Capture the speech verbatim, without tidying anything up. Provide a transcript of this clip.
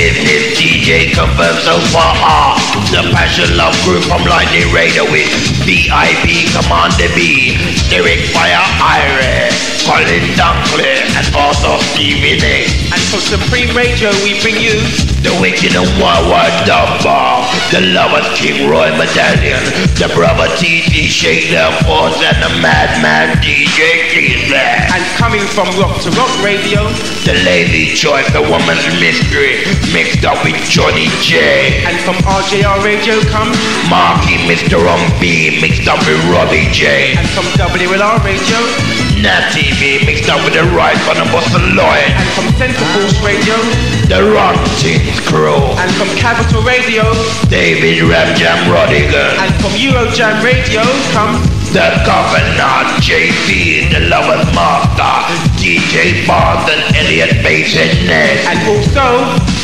business, D J confirmed so far. Ah, the Passion Love Group from Lightning Raider with V I P Commander B, Derek Fire Iris, Colin Dunkley, and also Stevie Nicks. And from Supreme Radio we bring you the Wicked and Wawa Dub Bomb, the Lovers King Roy Medallion, the Brother T T Shake the Force, and the Madman D J Keesley. And coming from Rock to Rock Radio, the Lazy Choice, the Woman's Mystery, mixed up with Johnny J. And from R J R Radio comes Marky Mister On B, mixed up with Robbie J. And from W L R Radio, Nat T V, mixed up with the Right on the Buster Lloyd. And from Centre Force Radio, the Rock Teams Crew. And from Capital Radio, David Ramjam Rodigan. And from Eurojam Radio comes the Governor J B, the Lovers Master, D J Barnes and Elliot Bass and Ness. And also